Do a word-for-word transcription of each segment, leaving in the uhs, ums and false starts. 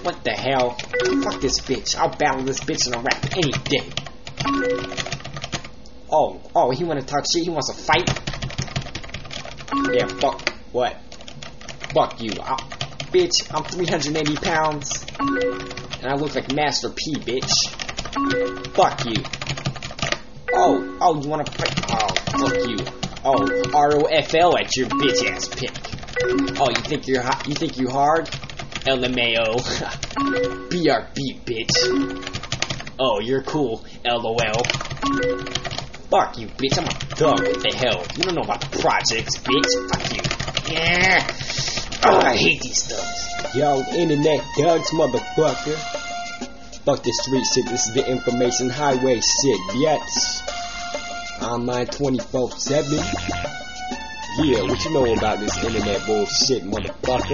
What the hell? Fuck this bitch. I'll battle this bitch in a rap any day. Oh, oh, he wanna talk shit? He wants to fight? Yeah, fuck. What? Fuck you. I, bitch, I'm three hundred eighty pounds. And I look like Master P, bitch. Fuck you. Oh, oh, you wanna play? Oh, fuck you. Oh, R O F L at your bitch ass pick. Oh, you think you're hot? You think you hard? L M A O. B R B, bitch. Oh, you're cool. L O L. Fuck you, bitch. I'm a thug. What the hell? You don't know about the projects, bitch. Fuck you. Yeah. Oh, I hate these thugs. Yo, internet thugs, motherfucker. Fuck this street shit. This is the information highway shit, bitch. Online twenty-four seven. Yeah, what you know about this internet bullshit, motherfucker?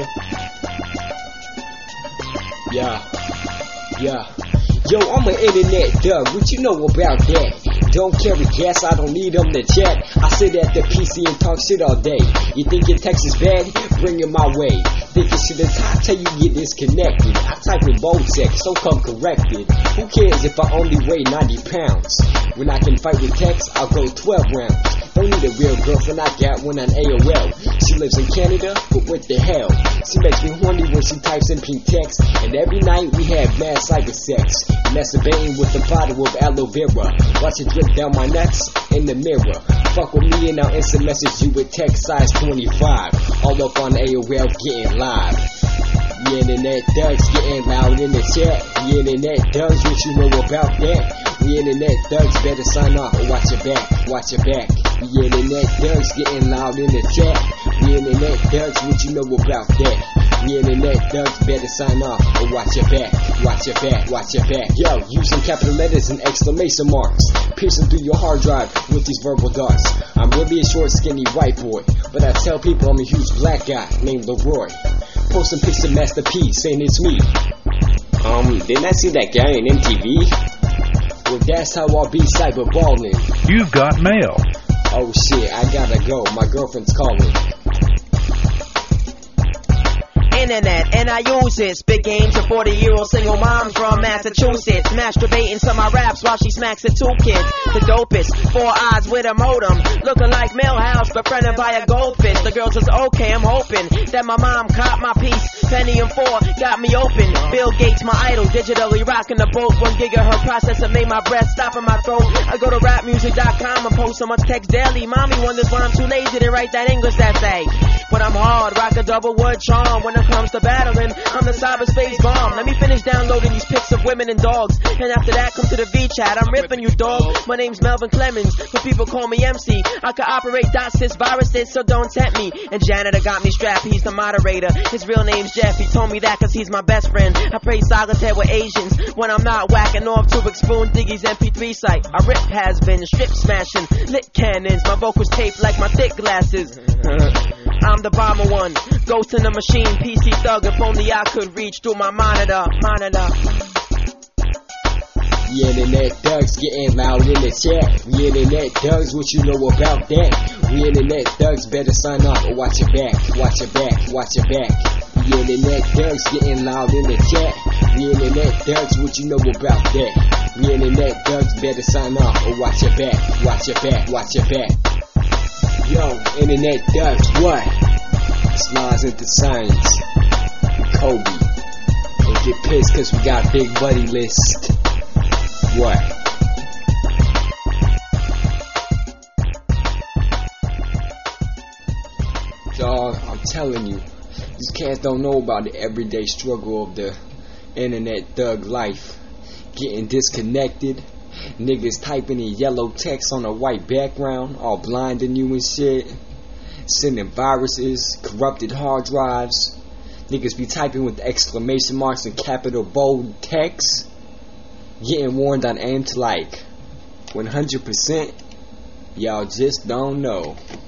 Yeah. Yeah. Yo, I'm an internet thug. What you know about that? Don't carry gas, I don't need them to chat. I sit at the P C and talk shit all day. You think your text is bad? Bring it my way. Thinking shit is hot till you get disconnected. I type in bold text, so come corrected. Who cares if I only weigh ninety pounds? When I can fight with text, I'll go twelve rounds. Don't need a real girlfriend, I got one on A O L. She lives in Canada, but what the hell? She makes me horny when she types in pink text. And every night we have mad cyber sex. Masturbating with a bottle of aloe vera. Watch it drip down my nuts in the mirror. Fuck with me and I'll instant message you with text size twenty-five. All up on A O L getting live. The internet thugs getting loud in the chat. The internet thugs, what you know about that? The internet thugs better sign off or watch your back, watch your back. The internet thugs getting loud in the chat. The internet thugs, what you know about that? The internet thugs better sign off or watch your back, watch your back, watch your back. Yo, using capital letters and exclamation marks, piercing through your hard drive with these verbal darts. I'm really a short, skinny white boy, but I tell people I'm a huge black guy named Leroy. Posting pics of Master P, saying it's me. Um, didn't I see that guy on M T V? Well, that's how I'll be cyberballing. You've got mail. Oh shit, I gotta go. My girlfriend's calling. Internet, and I use it. Spit game to forty-year-old single mom from Massachusetts. Masturbating to my raps while she smacks her two kids. The dopest, four eyes with a modem. Looking like Millhouse, befriended by a goldfish. The girl says, okay, I'm hoping that my mom caught my piece. Penny and four got me open. Bill Gates, my idol, digitally rocking the boat. One gigahertz processor made my breath stop in my throat. I go to rap music dot com and post so much text daily. Mommy wonders why I'm too lazy to write that English essay. But I'm hard, rock a double wood charm. When it comes to battling, I'm the cyberspace bomb. Let me finish downloading these pics of women and dogs. And after that, come to the V-chat. I'm ripping you, dog. My name's Melvin Clemens, but people call me M C. I can operate dot sys viruses, so don't tempt me. And janitor got me strapped, he's the moderator. His real name's Jeff, he told me that cause he's my best friend. I play solitaire with Asians when I'm not whacking off to Spoon Diggy's M P three site. I rip has been strip smashing, lit cannons. My vocals taped like my thick glasses. I'm the bomber one, ghost in the machine, P C thug. If only I could reach through my monitor, monitor. The internet thugs getting loud in the chat. The internet thugs, what you know about that? The internet thugs better sign off or watch your back, watch your back, watch your back. The internet thugs getting loud in the chat. The internet thugs, what you know about that? The internet thugs better sign off or watch your back, watch your back, watch your back. Yo, internet thugs, what? Slides into science. Kobe. Don't get pissed cause we got a big buddy list. What? Dog, I'm telling you, these cats don't know about the everyday struggle of the internet thug life. Getting disconnected, niggas typing in yellow text on a white background, all blinding you and shit. Sending viruses, corrupted hard drives. Niggas be typing with exclamation marks and capital bold text. Getting warned on aim to like one hundred percent. Y'all just don't know.